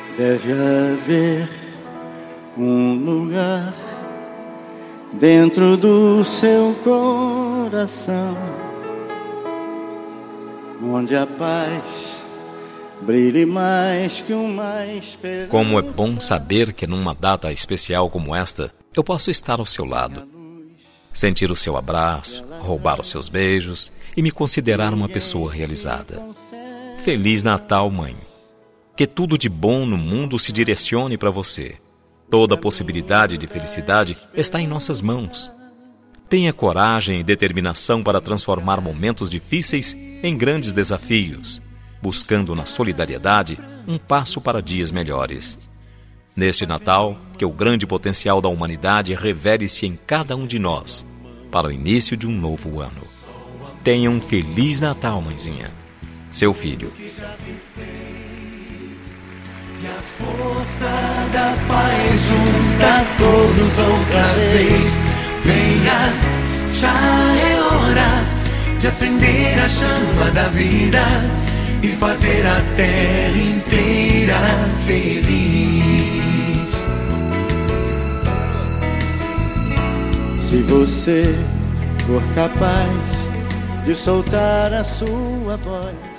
Deve haver um lugar dentro do seu coração onde a paz brilhe mais que uma esperança. Como é bom saber que numa data especial como esta, eu posso estar ao seu lado, sentir o seu abraço, roubar os seus beijos e me considerar uma pessoa realizada. Feliz Natal, mãe! Que tudo de bom no mundo se direcione para você. Toda possibilidade de felicidade está em nossas mãos. Tenha coragem e determinação para transformar momentos difíceis em grandes desafios, buscando na solidariedade um passo para dias melhores. Neste Natal, que o grande potencial da humanidade revele-se em cada um de nós, para o início de um novo ano. Tenha um Feliz Natal, mãezinha. Seu filho. E a força da paz junta todos outra vez. Venha, já é hora de acender a chama da vida e fazer a terra inteira feliz. Se você for capaz de soltar a sua voz